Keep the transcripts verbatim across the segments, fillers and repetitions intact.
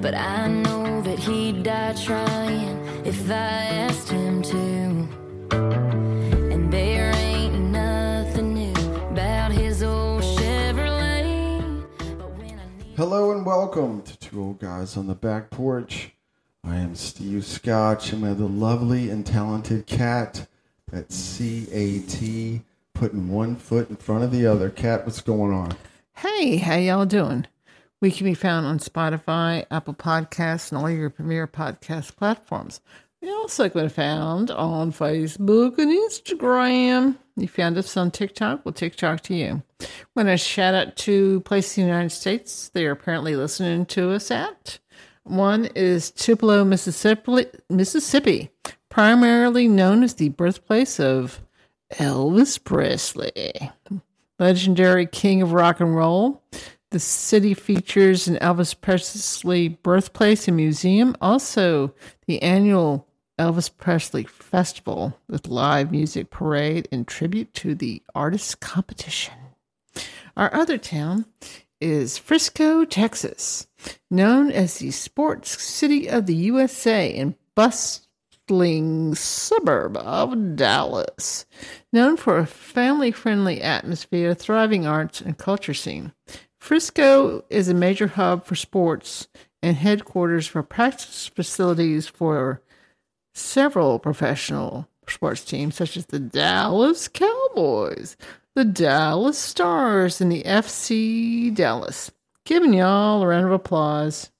but I know that he'd die trying if I asked him to. And there ain't nothing new about his old Chevrolet. But when I need... Hello and welcome to Two Old Guys on the Back Porch. I am Steve Scotch, and I have the lovely and talented Cat. That's C A T, putting one foot in front of the other. Cat, what's going on? Hey, how y'all doing? We can be found on Spotify, Apple Podcasts, and all your premier podcast platforms. We also can be found on Facebook and Instagram. You found us on TikTok, we'll TikTok to you. I want to shout out to places in the United States they are apparently listening to us at. One is Tupelo, Mississippi, Mississippi, primarily known as the birthplace of Elvis Presley, legendary king of rock and roll. The city features an Elvis Presley birthplace and museum, also the annual Elvis Presley Festival with live music parade and tribute to the artist competition. Our other town is Frisco, Texas, known as the sports city of the U S A and bustling suburb of Dallas, known for a family-friendly atmosphere, thriving arts and culture scene. Frisco is a major hub for sports and headquarters for practice facilities for several professional sports teams, such as the Dallas Cowboys, the Dallas Stars, and the F C Dallas. Giving y'all a round of applause.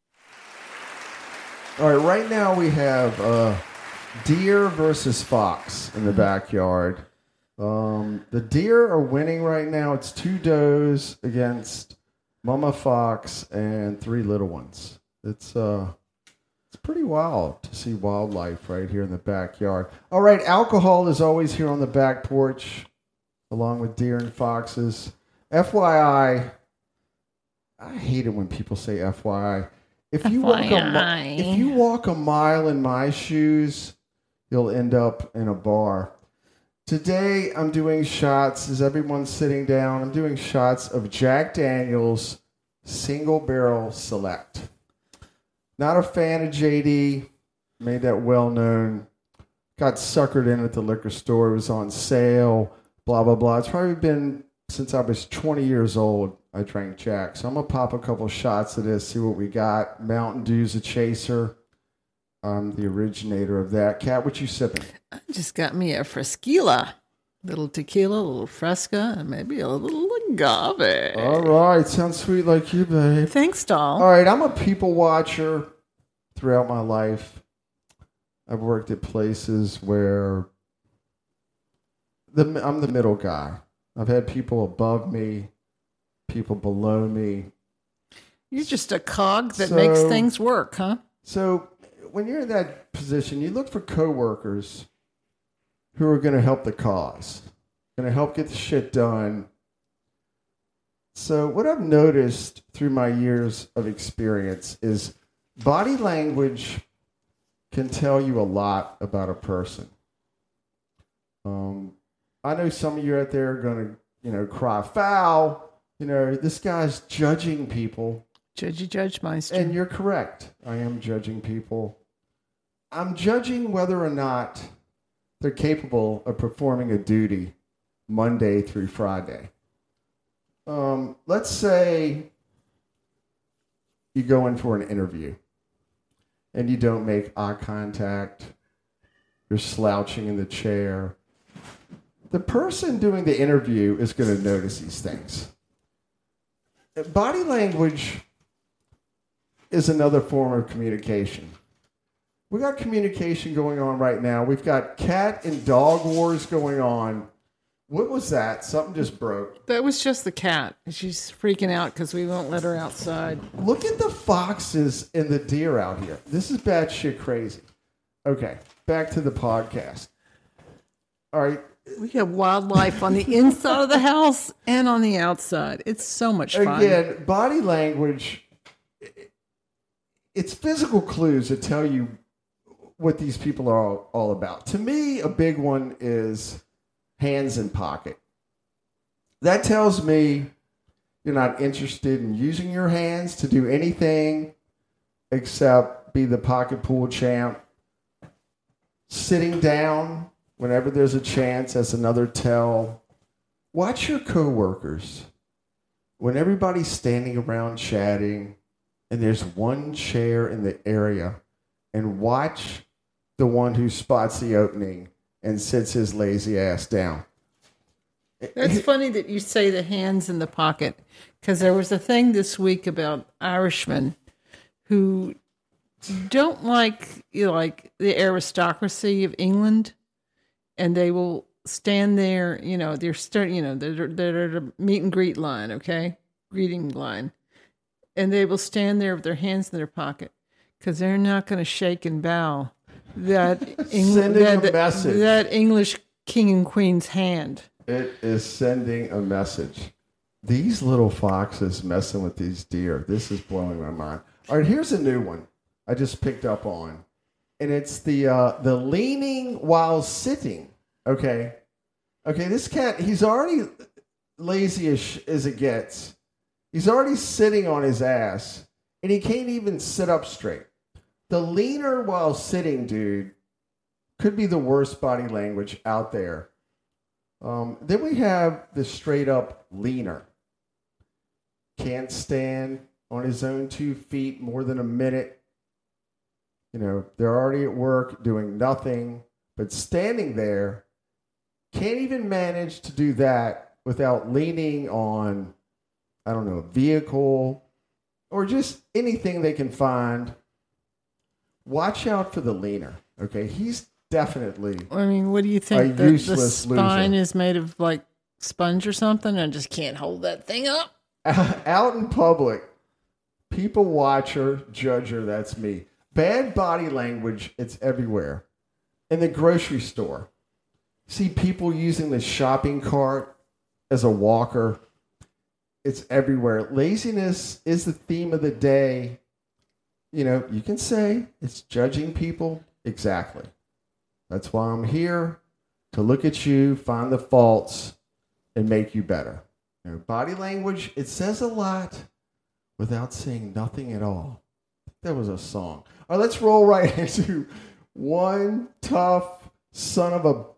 All right, right now we have uh, deer versus fox in the backyard. Um, the deer are winning right now. It's two does against Mama Fox and three little ones. It's uh, it's pretty wild to see wildlife right here in the backyard. All right, alcohol is always here on the back porch, along with deer and foxes. F Y I, I hate it when people say F Y I. If you walk a, if you walk a mile in my shoes, you'll end up in a bar. Today, I'm doing shots, as everyone's sitting down, I'm doing shots of Jack Daniel's Single Barrel Select. Not a fan of J D, made that well known. Got suckered in at the liquor store, it was on sale, blah, blah, blah. It's probably been since I was twenty years old, I drank Jack. So I'm going to pop a couple shots of this, see what we got. Mountain Dew's a chaser. I'm the originator of that. Cat, what you sipping? I just got me a Fresquila. Little tequila, a little Fresca, and maybe a little agave. All right. Sounds sweet like you, babe. Thanks, doll. All right. I'm a people watcher throughout my life. I've worked at places where the I'm the middle guy. I've had people above me, people below me. You're just a cog that so, makes things work, huh? So when you're in that position, you look for coworkers who are going to help the cause, going to help get the shit done. So what I've noticed through my years of experience is body language can tell you a lot about a person. Um, I know some of you out there are going to, you know, cry foul. You know, this guy's judging people. Judgy Judge Meister. And you're correct. I am judging people. I'm judging whether or not they're capable of performing a duty Monday through Friday. Um, let's say you go in for an interview and you don't make eye contact. You're slouching in the chair. The person doing the interview is going to notice these things. Body language is another form of communication. We got communication going on right now. We've got cat and dog wars going on. What was that? Something just broke. That was just the cat. She's freaking out because we won't let her outside. Look at the foxes and the deer out here. This is batshit crazy. Okay, back to the podcast. All right. We have wildlife on the inside of the house and on the outside. It's so much fun. Again, body language, it's physical clues that tell you what these people are all, all about. To me, a big one is hands in pocket. That tells me you're not interested in using your hands to do anything except be the pocket pool champ. Sitting down whenever there's a chance, as another tell. Watch your coworkers. When everybody's standing around chatting and there's one chair in the area, and watch the one who spots the opening and sits his lazy ass down. That's funny that you say the hands in the pocket, because there was a thing this week about Irishmen who don't like you know, like the aristocracy of England, and they will stand there. You know, they're start, You know, they're they're at a meet and greet line, okay, greeting line, and they will stand there with their hands in their pocket because they're not going to shake and bow that Eng- that, a message. that English king and queen's hand. It is sending a message. These little foxes messing with these deer. This is blowing my mind. All right, here's a new one I just picked up on. And it's the uh, the leaning while sitting. Okay. Okay, this cat, he's already lazy as, as it gets. He's already sitting on his ass. And he can't even sit up straight. The leaner while sitting dude could be the worst body language out there. Um, then we have the straight up leaner. Can't stand on his own two feet more than a minute. You know, they're already at work doing nothing, but standing there, can't even manage to do that without leaning on, I don't know, a vehicle or just anything they can find. Watch out for the leaner, okay? He's definitely I mean, what do you a think? The, the useless spine loser. is made of like sponge or something and just can't hold that thing up? Out in public, people watch her, judge her, that's me. Bad body language, it's everywhere. In the grocery store, see people using the shopping cart as a walker. It's everywhere. Laziness is the theme of the day. You know, you can say it's judging people. Exactly. That's why I'm here, to look at you, find the faults, and make you better. You know, body language, it says a lot without saying nothing at all. That was a song. All right, let's roll right into one tough son of a...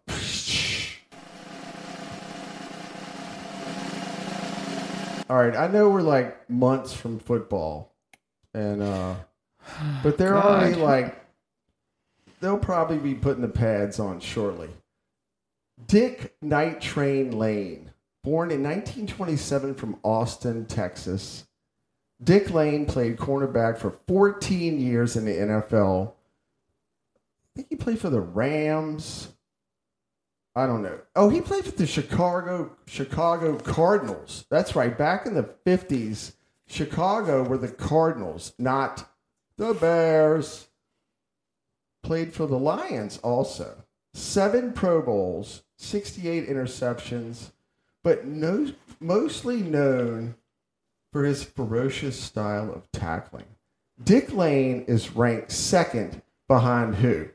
All right, I know we're like months from football, and uh, but they're God. already like... They'll probably be putting the pads on shortly. Dick Night Train Lane, born in nineteen twenty-seven from Austin, Texas. Dick Lane played cornerback for fourteen years in the N F L. I think he played for the Rams. I don't know. Oh, he played for the Chicago Chicago Cardinals. That's right. Back in the fifties, Chicago were the Cardinals, not the Bears. Played for the Lions also. Seven Pro Bowls, sixty-eight interceptions, but no, mostly known for his ferocious style of tackling. Dick Lane is ranked second behind who?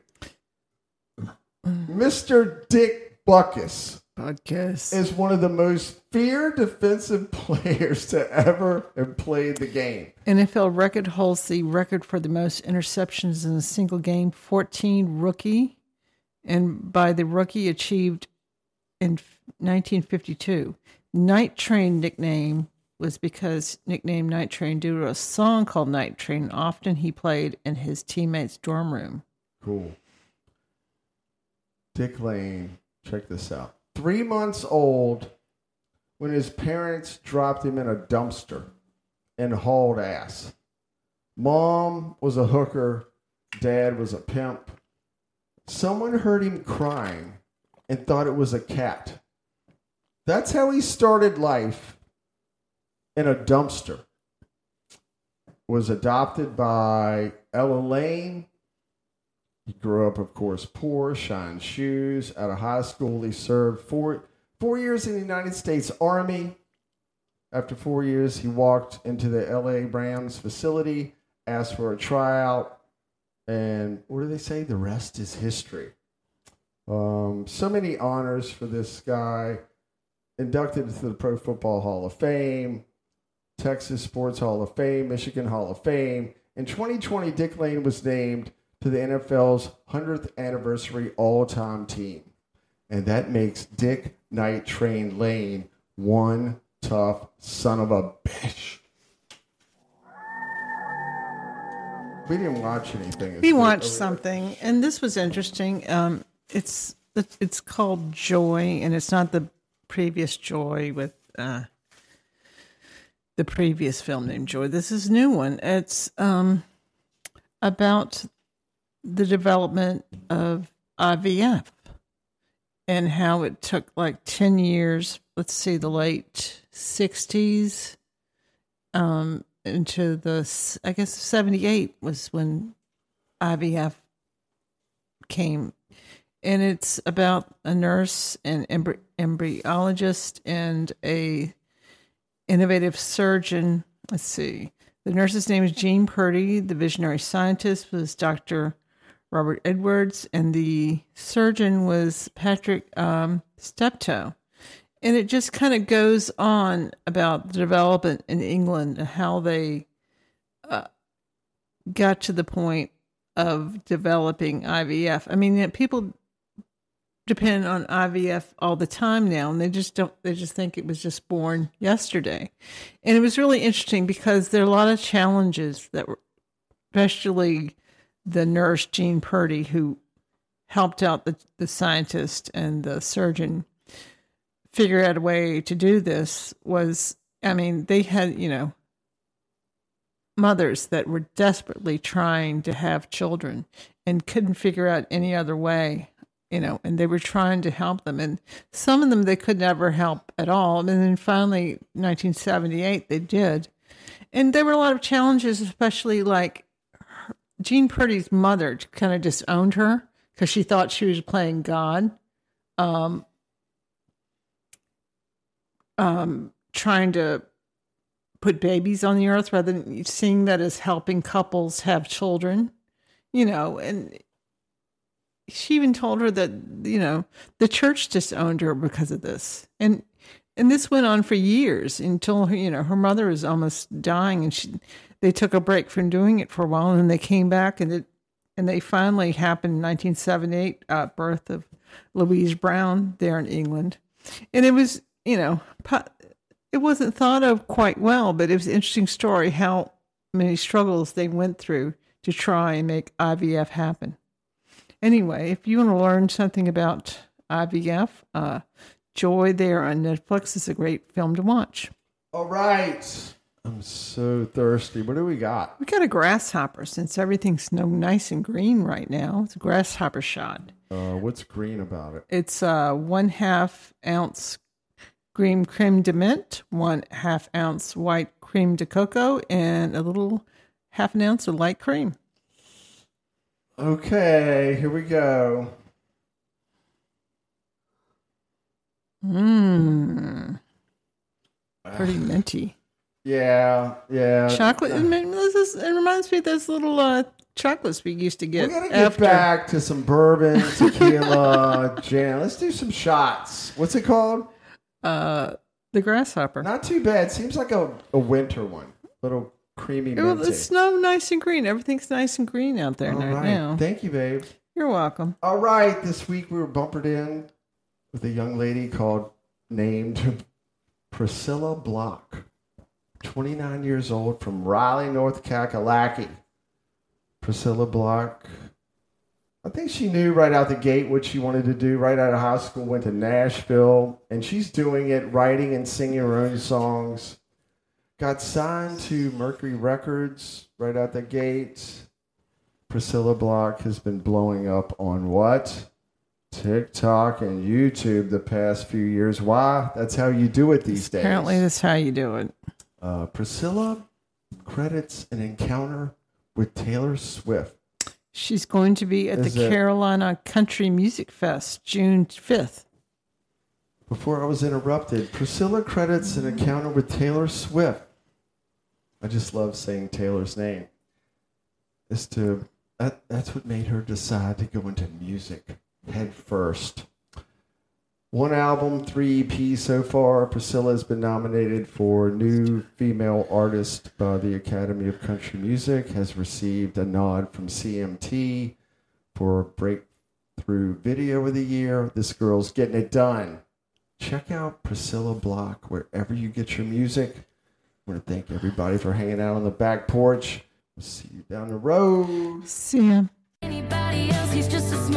Mister Dick Butkus Podcast. is one of the most feared defensive players to ever have played the game. N F L record holds the record for the most interceptions in a single game, fourteen rookie, and by the rookie achieved in nineteen fifty-two. Night Train nickname was because nicknamed Night Train due to a song called Night Train. Often he played in his teammates' dorm room. Cool. Dick Lane, check this out. Three months old when his parents dropped him in a dumpster and hauled ass. Mom was a hooker. Dad was a pimp. Someone heard him crying and thought it was a cat. That's how he started life in a dumpster. Was adopted by Ella Lane. He grew up, of course, poor, shined shoes. Out of high school, he served four, four years in the United States Army. After four years, he walked into the L A Rams facility, asked for a tryout, and what do they say? The rest is history. Um, so many honors for this guy. Inducted into the Pro Football Hall of Fame, Texas Sports Hall of Fame, Michigan Hall of Fame, In twenty twenty, Dick Lane was named to the N F L's hundredth anniversary all-time team. And that makes Dick Night Train Lane one tough son of a bitch. We didn't watch anything. We watched something, and this was interesting. Um, it's it's called Joy, and it's not the previous Joy with uh, the previous film named Joy. This is a new one. It's um, about the development of I V F and how it took like ten years. Let's see, the late sixties. Um, into the, I guess seventy-eight was when I V F came. And it's about a nurse, an embry- embryologist, and a innovative surgeon. Let's see. The nurse's name is Jean Purdy. The visionary scientist was Doctor Robert Edwards. And the surgeon was Patrick um, Steptoe. And it just kind of goes on about the development in England and how they uh, got to the point of developing I V F. I mean, people depend on I V F all the time now, and they just don't, they just think it was just born yesterday. And it was really interesting because there are a lot of challenges that were, especially the nurse, Jean Purdy, who helped out the, the scientist and the surgeon figure out a way to do this was, I mean, they had, you know, mothers that were desperately trying to have children and couldn't figure out any other way, you know, and they were trying to help them. And some of them they could never help at all. And then finally, nineteen seventy-eight, they did. And there were a lot of challenges, especially like her, Jean Purdy's mother kind of disowned her because she thought she was playing God. Um, Um, trying to put babies on the earth rather than seeing that as helping couples have children, you know, and she even told her that, you know, the church disowned her because of this. And, and this went on for years until her, you know, her mother was almost dying and she, they took a break from doing it for a while and then they came back and it, and they finally happened in nineteen seventy-eight, uh, birth of Louise Brown there in England. And it was, you know, it wasn't thought of quite well, but it was an interesting story how many struggles they went through to try and make I V F happen. Anyway, if you want to learn something about I V F, uh, Joy there on Netflix is a great film to watch. All right. I'm so thirsty. What do we got? We got a grasshopper since everything's so nice and green right now. It's a grasshopper shot. Uh, what's green about it? It's a one half ounce green creme de mint, one half ounce white creme de cocoa, and a little half an ounce of light cream. Okay, here we go. Mmm. Pretty minty. Yeah, yeah. Chocolate. It, this is, it reminds me of those little uh, chocolates we used to get. We're going to after. get back to some bourbon, tequila, gin. Let's do some shots. What's it called? Uh, the grasshopper. Not too bad. Seems like a, a winter one. Little creamy minty. Well, it's snow nice and green. Everything's nice and green out there All right, right. now. Thank you, babe. You're welcome. All right. This week we were bumpered in with a young lady called, named Priscilla Block. twenty-nine years old from Raleigh, North Kakalaki. Priscilla Block. I think she knew right out the gate what she wanted to do. Right out of high school, went to Nashville, and she's doing it, writing and singing her own songs. Got signed to Mercury Records right out the gate. Priscilla Block has been blowing up on what? TikTok and YouTube the past few years. Why? That's how you do it these days. Apparently, that's how you do it. Uh, Priscilla credits an encounter with Taylor Swift. She's going to be at Is the it- Carolina Country Music Fest June fifth. Before I was interrupted, Priscilla credits an encounter with Taylor Swift. I just love saying Taylor's name. Is to that, that's what made her decide to go into music head first. One album, three E Ps so far. Priscilla has been nominated for New Female Artist by the Academy of Country Music, has received a nod from C M T for Breakthrough Video of the Year. This girl's getting it done. Check out Priscilla Block wherever you get your music. I want to thank everybody for hanging out on the back porch. We'll see you down the road. See ya. Anybody else, he's just a